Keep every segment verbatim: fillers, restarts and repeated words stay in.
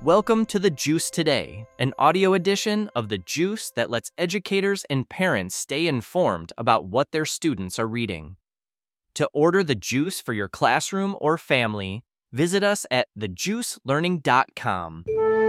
Welcome to The Juice Today, an audio edition of The Juice that lets educators and parents stay informed about what their students are reading. To order The Juice for your classroom or family, visit us at the juice learning dot com.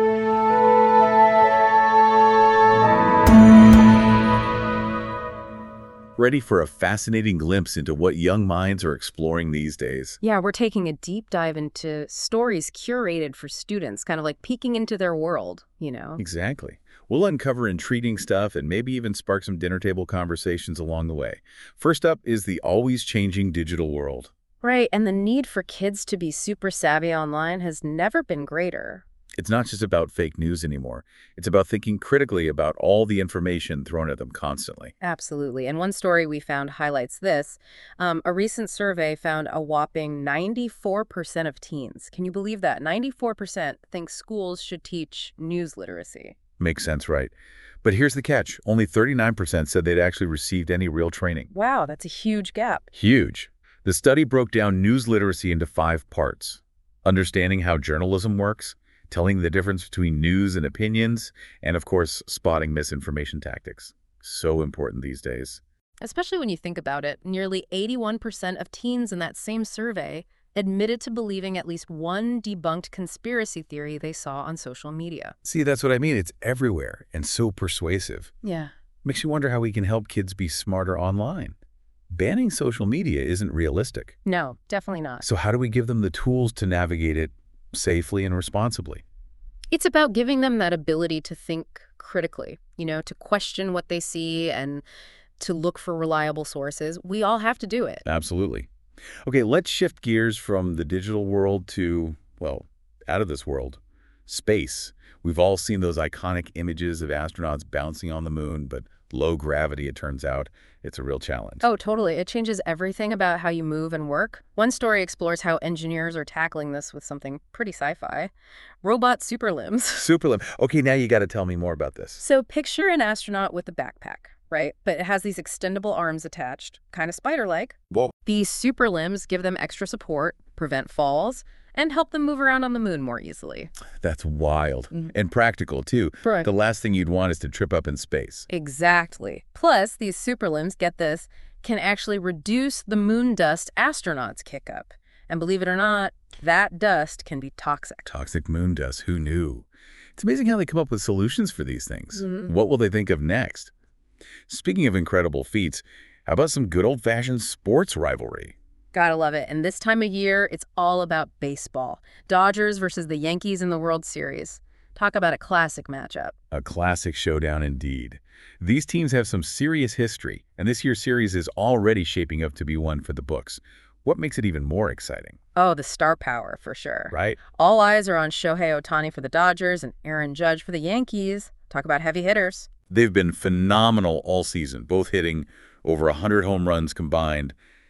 Ready for a fascinating glimpse into what young minds are exploring these days? Yeah, we're taking a deep dive into stories curated for students, kind of like peeking into their world, you know? Exactly. We'll uncover intriguing stuff and maybe even spark some dinner table conversations along the way. First up is the always changing digital world. Right, and the need for kids to be super savvy online has never been greater. It's not just about fake news anymore. It's about thinking critically about all the information thrown at them constantly. Absolutely. And one story we found highlights this. Um, a recent survey found a whopping ninety-four percent of teens, can you believe that? ninety-four percent think schools should teach news literacy. Makes sense, right? But here's the catch. Only thirty-nine percent said they'd actually received any real training. Wow, that's a huge gap. Huge. The study broke down news literacy into five parts. Understanding how journalism works, telling the difference between news and opinions, and of course, spotting misinformation tactics. So important these days. Especially when you think about it, nearly eighty-one percent of teens in that same survey admitted to believing at least one debunked conspiracy theory they saw on social media. See, that's what I mean. It's everywhere and so persuasive. Yeah. Makes you wonder how we can help kids be smarter online. Banning social media isn't realistic. No, definitely not. So how do we give them the tools to navigate it safely and responsibly? It's about giving them that ability to think critically, you know, to question what they see and to look for reliable sources. We all have to do it. Absolutely. Okay, let's shift gears from the digital world to, well, out of this world, space. We've all seen those iconic images of astronauts bouncing on the moon, but low gravity, it turns out, it's a real challenge. Oh, totally. It changes everything about how you move and work. One story explores how engineers are tackling this with something pretty sci-fi. Robot superlimbs. Superlim. Okay, now you got to tell me more about this. So picture an astronaut with a backpack, right? But it has these extendable arms attached, kind of spider-like. Whoa. These superlimbs give them extra support, prevent falls, and help them move around on the moon more easily. That's wild. Mm. And practical, too. Right. The last thing you'd want is to trip up in space. Exactly. Plus, these superlimbs, get this, can actually reduce the moon dust astronauts kick up. And believe it or not, that dust can be toxic. Toxic moon dust, who knew? It's amazing how they come up with solutions for these things. Mm-hmm. What will they think of next? Speaking of incredible feats, how about some good old-fashioned sports rivalry? Gotta love it. And this time of year, it's all about baseball. Dodgers versus the Yankees in the World Series. Talk about a classic matchup. A classic showdown indeed. These teams have some serious history, and this year's series is already shaping up to be one for the books. What makes it even more exciting? Oh, the star power, for sure. Right? All eyes are on Shohei Ohtani for the Dodgers and Aaron Judge for the Yankees. Talk about heavy hitters. They've been phenomenal all season, both hitting over one hundred home runs combined.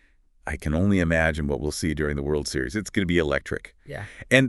I can only imagine what we'll see during the World Series. It's going to be electric. Yeah. And,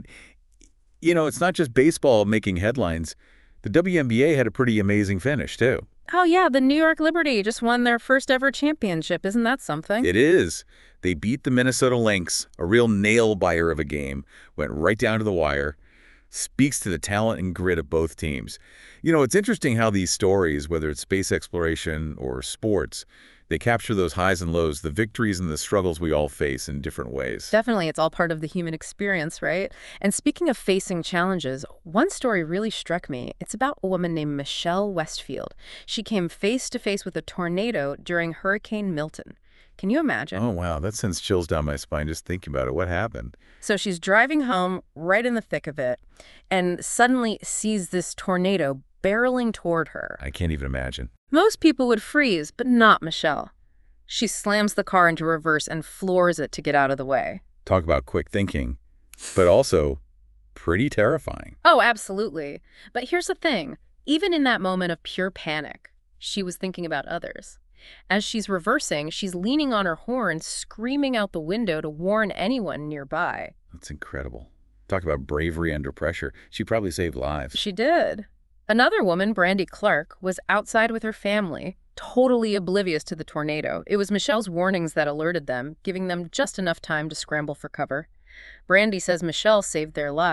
you know, it's not just baseball making headlines. The W N B A had a pretty amazing finish, too. Oh, yeah, the New York Liberty just won their first ever championship. Isn't that something? It is. They beat the Minnesota Lynx, a real nail-biter of a game, went right down to the wire. Speaks to the talent and grit of both teams. You know, it's interesting how these stories, whether it's space exploration or sports, they capture those highs and lows, the victories and the struggles we all face in different ways. Definitely, it's all part of the human experience, right? And speaking of facing challenges, one story really struck me. It's about a woman named Michelle Westfield. She came face to face with a tornado during Hurricane Milton. Can you imagine? Oh, wow. That sends chills down my spine just thinking about it. What happened? So she's driving home right in the thick of it and suddenly sees this tornado barreling toward her. I can't even imagine. Most people would freeze, but not Michelle. She slams the car into reverse and floors it to get out of the way. Talk about quick thinking, but also pretty terrifying. Oh, absolutely. But here's the thing. Even in that moment of pure panic, she was thinking about others. As she's reversing, she's leaning on her horn, screaming out the window to warn anyone nearby. That's incredible. Talk about bravery under pressure. She probably saved lives. She did. Another woman, Brandy Clark, was outside with her family, totally oblivious to the tornado. It was Michelle's warnings that alerted them, giving them just enough time to scramble for cover. Brandy says Michelle saved their lives.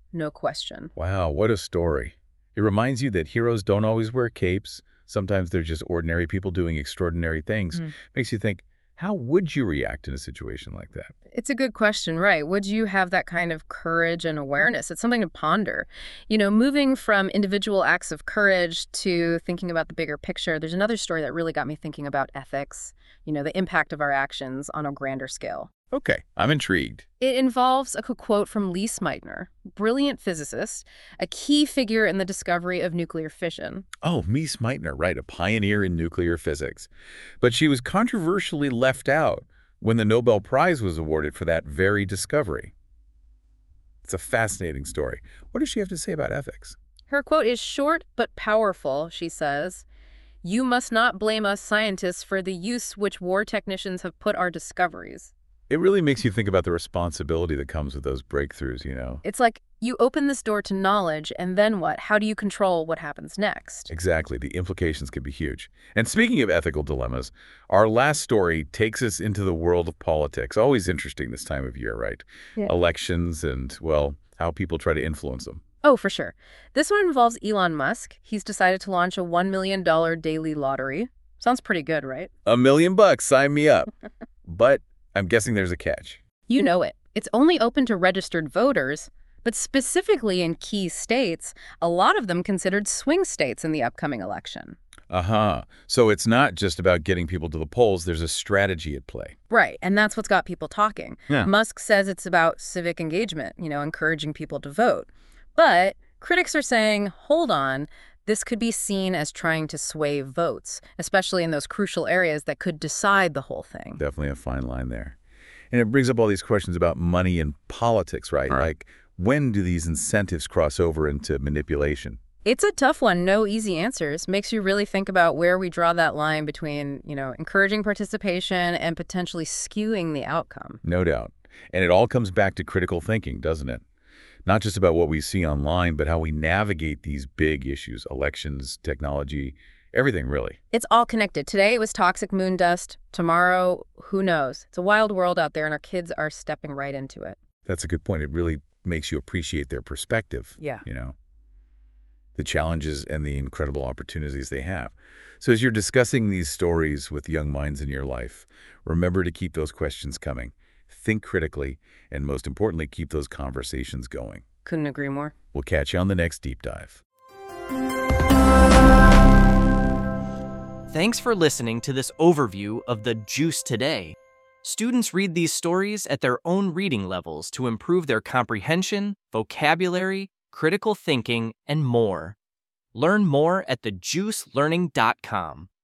no question. Wow, what a story. It reminds you that heroes don't always wear capes. Sometimes they're just ordinary people doing extraordinary things. Mm. Makes you think, how would you react in a situation like that? It's a good question, right? Would you have that kind of courage and awareness? It's something to ponder. You know, moving from individual acts of courage to thinking about the bigger picture, there's another story that really got me thinking about ethics, you know, the impact of our actions on a grander scale. Okay, I'm intrigued. It involves a quote from Lise Meitner, brilliant physicist, a key figure in the discovery of nuclear fission. Oh, Lise Meitner, right, a pioneer in nuclear physics. But she was controversially left out when the Nobel Prize was awarded for that very discovery. It's a fascinating story. What does she have to say about ethics? Her quote is short but powerful, she says. "You must not blame us scientists for the use which war technicians have put our discoveries." It really makes you think about the responsibility that comes with those breakthroughs, you know? It's like you open this door to knowledge, and then what? How do you control what happens next? Exactly. The implications could be huge. And speaking of ethical dilemmas, our last story takes us into the world of politics. Always interesting this time of year, right? Yeah. Elections and, well, how people try to influence them. Oh, for sure. This one involves Elon Musk. He's decided to launch a one million dollars daily lottery. Sounds pretty good, right? A million bucks, sign me up. But I'm guessing there's a catch. You know it. It's only open to registered voters, but specifically in key states, a lot of them considered swing states in the upcoming election. Uh-huh. So it's not just about getting people to the polls. There's a strategy at play. Right, and that's what's got people talking. Yeah. Musk says it's about civic engagement, you know, encouraging people to vote. But critics are saying, hold on, this could be seen as trying to sway votes, especially in those crucial areas that could decide the whole thing. Definitely a fine line there. And it brings up all these questions about money and politics, right? Right. Like, when do these incentives cross over into manipulation? It's a tough one. No easy answers. Makes you really think about where we draw that line between, you know, encouraging participation and potentially skewing the outcome. No doubt. And it all comes back to critical thinking, doesn't it? Not just about what we see online, but how we navigate these big issues, elections, technology, everything really. It's all connected. Today it was toxic moon dust. Tomorrow, who knows? It's a wild world out there, and our kids are stepping right into it. That's a good point. It really makes you appreciate their perspective. Yeah. You know, the challenges and the incredible opportunities they have. So as you're discussing these stories with young minds in your life, remember to keep those questions coming. Think critically, and most importantly, keep those conversations going. Couldn't agree more. We'll catch you on the next Deep Dive. Thanks for listening to this overview of the Juice Today. Students read these stories at their own reading levels to improve their comprehension, vocabulary, critical thinking, and more. Learn more at the juice learning dot com.